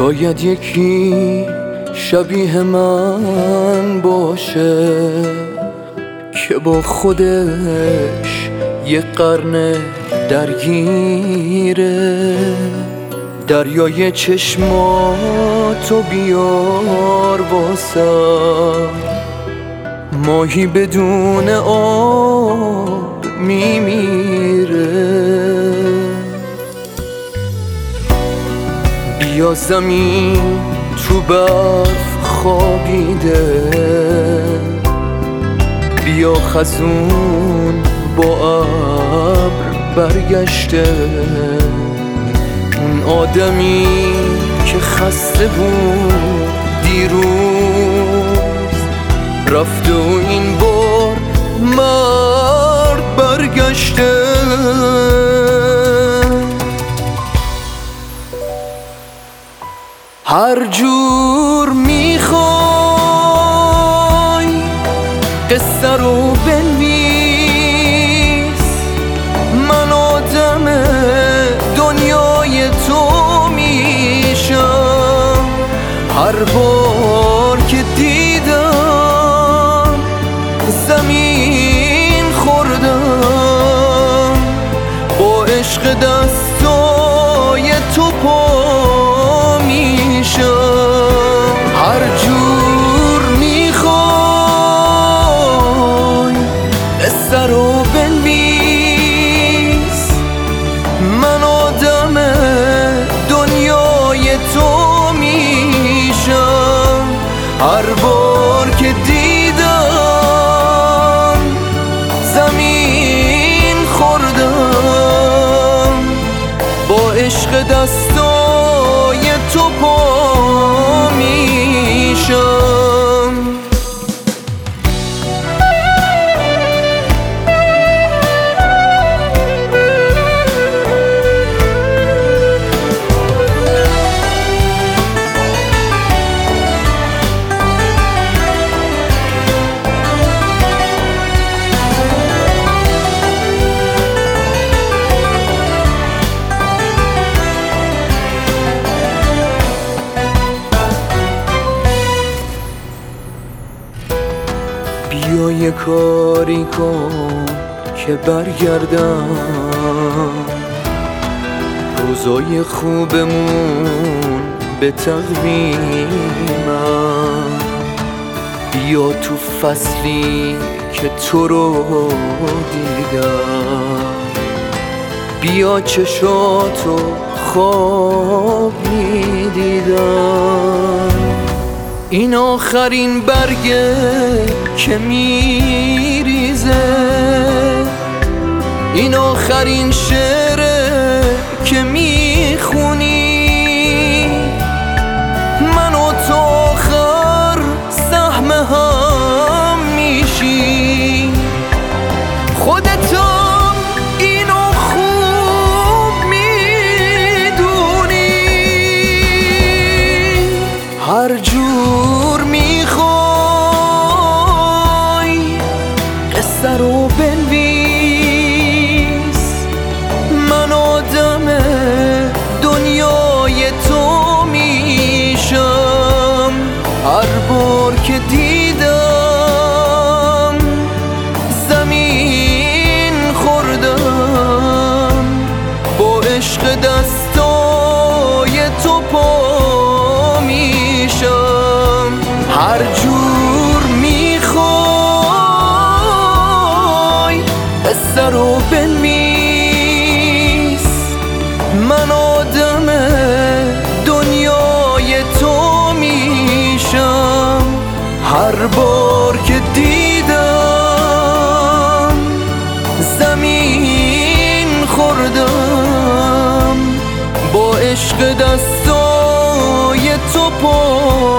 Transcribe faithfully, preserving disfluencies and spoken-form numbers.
باید یکی شبیه من باشه که با خودش یه قرن درگیره. دریای چشماتو بیار واسم، ماهی بدون آب میمیره. بیا زمین تو برف خوابیده، بیا خزون با ابر برگشته. اون آدمی که خسته بود دیروز رفته و این بار مرد برگشته. هر جور میخوای قصه رو بنویس، من آدم دنیای تو میشم. هر بار که دیدم زمین خوردم، با عشق دستای تو پا میشم. هر جور میخوای قصه رو بنویس، من آدم دنیای تو میشم. هر بار که دیدم زمین خوردم، با عشق دستای تو پا میشم. بیا یه کاری کن که برگردم، روزای خوبمون به تقویمم. بیا تو فصلی که تو رو دیدم، بیا چشاتو خواب میدیدم. این آخرین برگه که میریزه، این آخرین شعره که میخونی. من و تو آخر سهم هم میشی، خودتم اینو خوب میدونی. هر جور میخوای قصه رو بنویس، من آدم دنیای تو میشم. هر بار که دیدم زمین خوردم، با عشق دستای تو پا میشم. هر جور میخوای قصه رو بنویس، من آدم دنیای تو میشم. هر بار که دیدم زمین خوردم، با عشق دستای تو پا